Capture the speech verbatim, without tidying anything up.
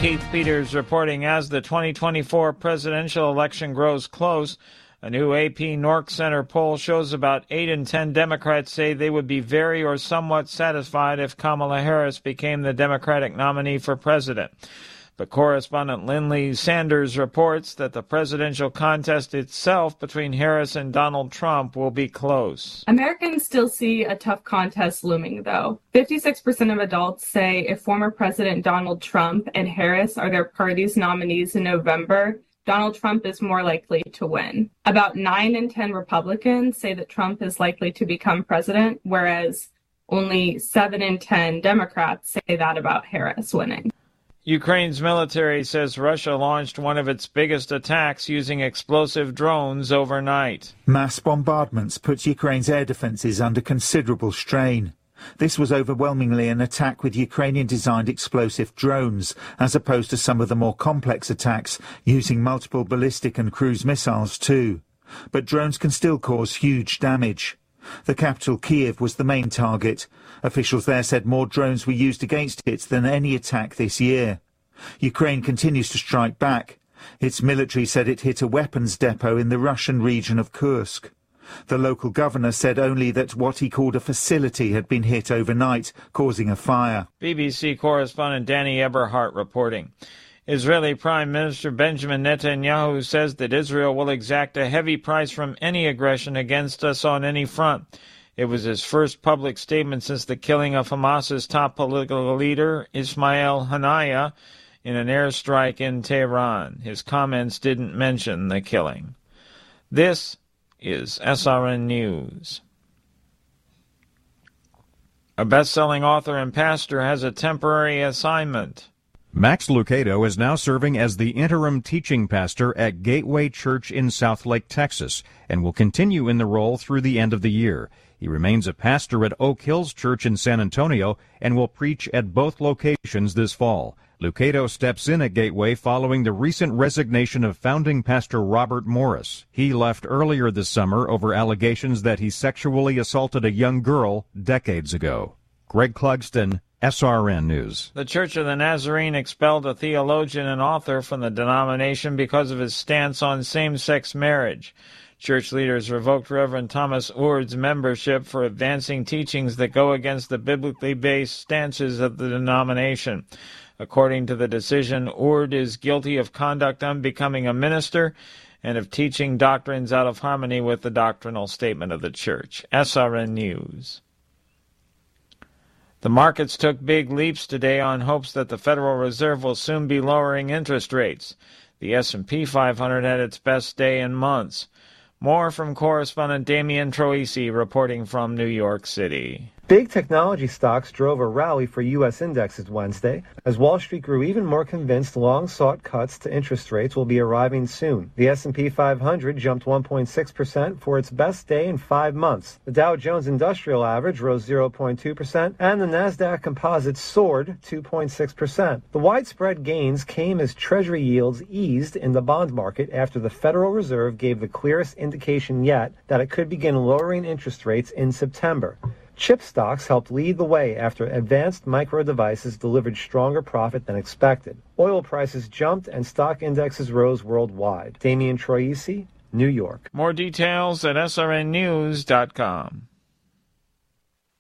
Keith Peters reporting as the twenty twenty-four presidential election grows close. A new A P Nork Center poll shows about eight in ten Democrats say they would be very or somewhat satisfied if Kamala Harris became the Democratic nominee for president. But correspondent Lindley Sanders reports that the presidential contest itself between Harris and Donald Trump will be close. Americans still see a tough contest looming, though. fifty-six percent of adults say if former President Donald Trump and Harris are their party's nominees in November, Donald Trump is more likely to win. About nine in ten Republicans say that Trump is likely to become president, whereas only seven in ten Democrats say that about Harris winning. Ukraine's military says Russia launched one of its biggest attacks using explosive drones overnight. Mass bombardments put Ukraine's air defences under considerable strain. This was overwhelmingly an attack with Ukrainian-designed explosive drones, as opposed to some of the more complex attacks using multiple ballistic and cruise missiles too. But drones can still cause huge damage. The capital, Kyiv, was the main target. Officials there said more drones were used against it than any attack this year. Ukraine continues to strike back. Its military said it hit a weapons depot in the Russian region of Kursk. The local governor said only that what he called a facility had been hit overnight, causing a fire. B B C correspondent Danny Eberhardt reporting. Israeli Prime Minister Benjamin Netanyahu says that Israel will exact a heavy price from any aggression against us on any front. It was his first public statement since the killing of Hamas's top political leader, Ismail Haniyeh, in an airstrike in Tehran. His comments didn't mention the killing. This is S R N News. A best-selling author and pastor has a temporary assignment. Max Lucado is now serving as the interim teaching pastor at Gateway Church in Southlake, Texas, and will continue in the role through the end of the year. He remains a pastor at Oak Hills Church in San Antonio and will preach at both locations this fall. Lucado steps in at Gateway following the recent resignation of founding pastor Robert Morris. He left earlier this summer over allegations that he sexually assaulted a young girl decades ago. Greg Clugston, S R N News. The Church of the Nazarene expelled a theologian and author from the denomination because of his stance on same-sex marriage. Church leaders revoked Reverend Thomas Oord's membership for advancing teachings that go against the biblically based stances of the denomination. According to the decision, Oord is guilty of conduct unbecoming a minister and of teaching doctrines out of harmony with the doctrinal statement of the Church. S R N News. The markets took big leaps today on hopes that the Federal Reserve will soon be lowering interest rates. The S and P five hundred had its best day in months. More from correspondent Damian Troisi reporting from New York City. Big technology stocks drove a rally for U S indexes Wednesday, as Wall Street grew even more convinced long-sought cuts to interest rates will be arriving soon. The S and P five hundred jumped one point six percent for its best day in five months. The Dow Jones Industrial Average rose zero point two percent, and the Nasdaq Composite soared two point six percent. The widespread gains came as Treasury yields eased in the bond market after the Federal Reserve gave the clearest indication yet that it could begin lowering interest rates in September. Chip stocks helped lead the way after Advanced Micro Devices delivered stronger profit than expected. Oil prices jumped and stock indexes rose worldwide. Damian Troisi, New York. More details at S R N news dot com.